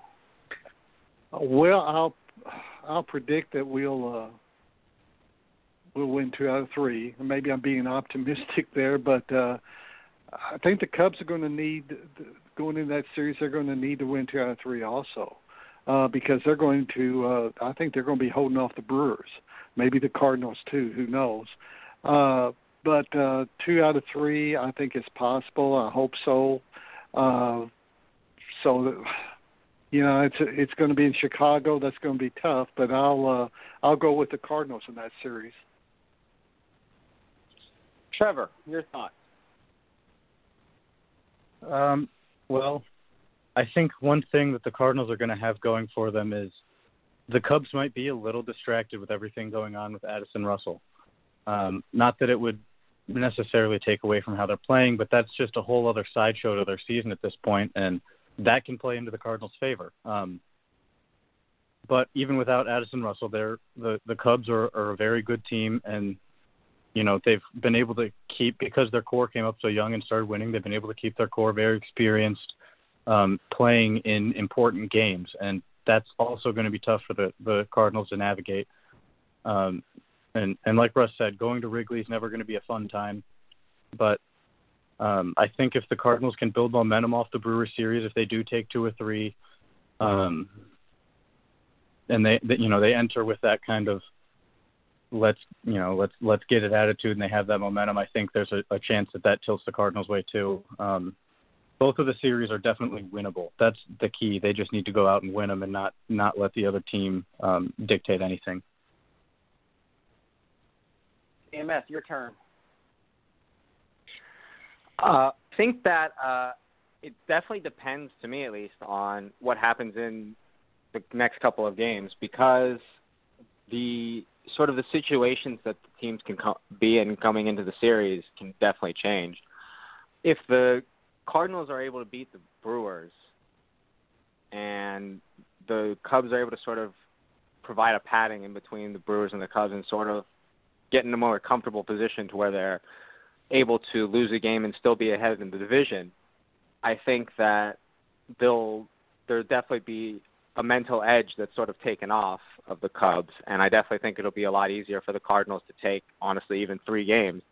Well, I'll predict that we'll win 2 out of 3. Maybe I'm being optimistic there, but I think the Cubs are going to need, going in that series, they're going to need to win 2 out of 3 also, because they're going to, I think they're going to be holding off the Brewers, maybe the Cardinals too, who knows. But 2 out of 3, I think is possible. I hope so. It's going to be in Chicago. That's going to be tough, but I'll go with the Cardinals in that series.
Trevor, your thoughts?
Well, I think one thing that the Cardinals are going to have going for them is the Cubs might be a little distracted with everything going on with Addison Russell. Not that it would necessarily take away from how they're playing, but that's just a whole other sideshow to their season at this point, and that can play into the Cardinals' favor. But even without Addison Russell, the Cubs are a very good team, and they've been able to keep, because their core came up so young and started winning, they've been able to keep their core very experienced, playing in important games, and that's also going to be tough for the Cardinals to navigate. And like Russ said, going to Wrigley is never going to be a fun time. But I think if the Cardinals can build momentum off the Brewers series, if they do take 2 or 3, and they enter with that kind of let's get it attitude, and they have that momentum, I think there's a chance that tilts the Cardinals' way too. Both of the series are definitely winnable. That's the key. They just need to go out and win them and not let the other team dictate anything.
CMS, your turn.
I think that it definitely depends, to me at least, on what happens in the next couple of games, because the situations that the teams can be in coming into the series can definitely change. If the Cardinals are able to beat the Brewers and the Cubs are able to sort of provide a padding in between the Brewers and the Cubs and sort of get in a more comfortable position to where they're able to lose a game and still be ahead in the division, I think that there'll definitely be a mental edge that's sort of taken off of the Cubs, and I definitely think it'll be a lot easier for the Cardinals to take, honestly, even 3 games.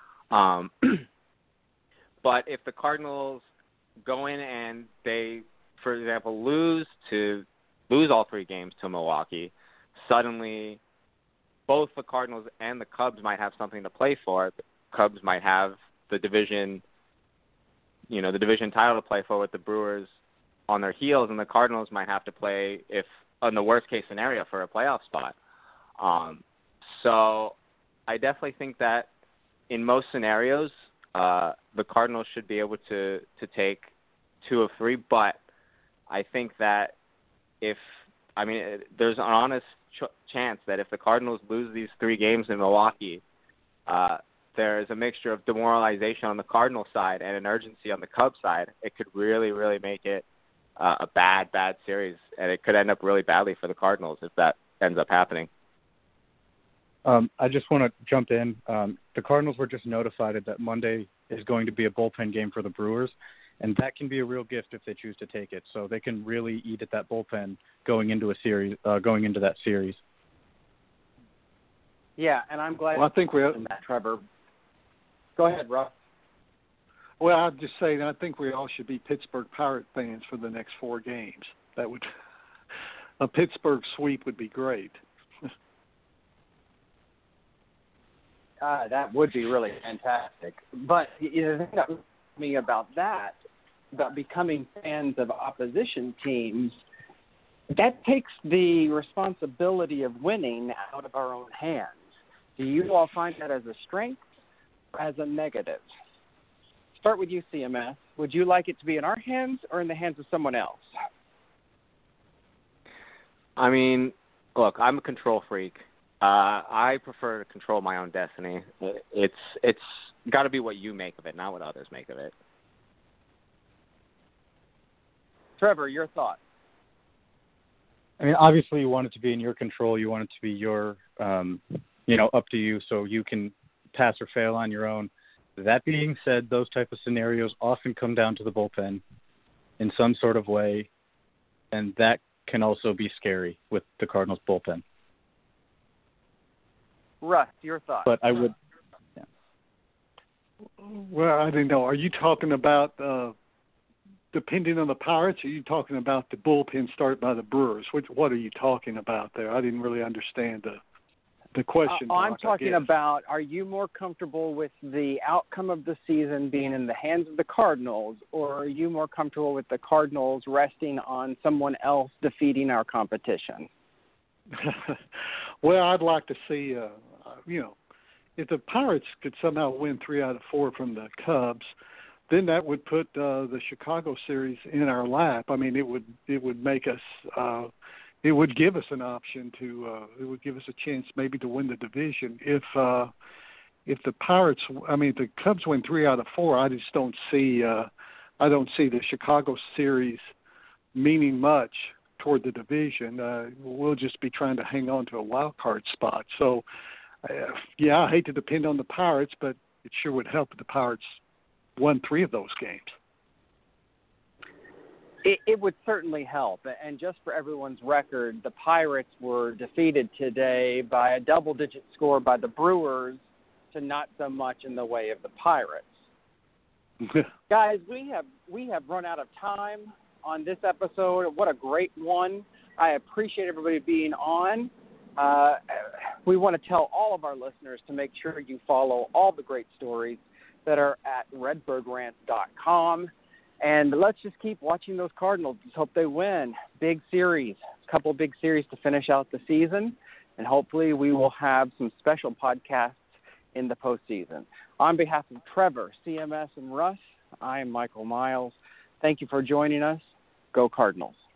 But if the Cardinals go in and they, for example, lose all 3 games to Milwaukee, suddenly both the Cardinals and the Cubs might have something to play for. The Cubs might have the division title to play for with the Brewers on their heels, and the Cardinals might have to play, if in the worst case scenario, for a playoff spot. So I definitely think that in most scenarios, the Cardinals should be able to take 2 of 3, but I think that there's an honest chance that if the Cardinals lose these 3 games in Milwaukee, there is a mixture of demoralization on the Cardinal side and an urgency on the Cubs side. It could really, really make it a bad series, and it could end up really badly for the Cardinals if that ends up happening.
I just want to jump in. The Cardinals were just notified that Monday is going to be a bullpen game for the Brewers, and that can be a real gift if they choose to take it. So they can really eat at that bullpen going into that series.
Yeah, and I'm glad.
Well, I think
that, Trevor. Go ahead, Russ.
Well, I'm just saying, I think we all should be Pittsburgh Pirate fans for the next 4 games. A Pittsburgh sweep would be great.
That would be really fantastic. But the thing that was me about becoming fans of opposition teams, that takes the responsibility of winning out of our own hands. Do you all find that as a strength or as a negative? Start with you, CMS. Would you like it to be in our hands or in the hands of someone else?
I mean, look, I'm a control freak. I prefer to control my own destiny. It's got to be what you make of it, not what others make of it.
Trevor, your thoughts?
I mean, obviously you want it to be in your control. You want it to be your, up to you, so you can pass or fail on your own. That being said, those type of scenarios often come down to the bullpen in some sort of way, and that can also be scary with the Cardinals bullpen.
Russ, your thoughts?
But I would. Yeah.
Well, I didn't know. Are you talking about depending on the Pirates, or are you talking about the bullpen start by the Brewers? What are you talking about there? I didn't really understand the question.
I'm talking about, are you more comfortable with the outcome of the season being in the hands of the Cardinals, or are you more comfortable with the Cardinals resting on someone else defeating our competition?
Well, I'd like to see, if the Pirates could somehow win 3 out of 4 from the Cubs, then that would put the Chicago series in our lap. I mean, it would make us, it would give us an option it would give us a chance maybe to win the division. If the Pirates, if the Cubs win 3 out of 4, I just don't see, the Chicago series meaning much toward the division. We'll just be trying to hang on to a wild card spot. So, I hate to depend on the Pirates, but it sure would help if the Pirates won 3 of those games.
It would certainly help. And just for everyone's record, the Pirates were defeated today by a double-digit score by the Brewers to not so much in the way of the Pirates. Guys, we have run out of time on this episode. What a great one. I appreciate everybody being on. We want to tell all of our listeners to make sure you follow all the great stories that are at redbirdrant.com. And let's just keep watching those Cardinals. Just hope they win. Big series, a couple big series to finish out the season. And hopefully we will have some special podcasts in the postseason. On behalf of Trevor, CMS, and Russ, I am Michael Miles. Thank you for joining us. Go Cardinals.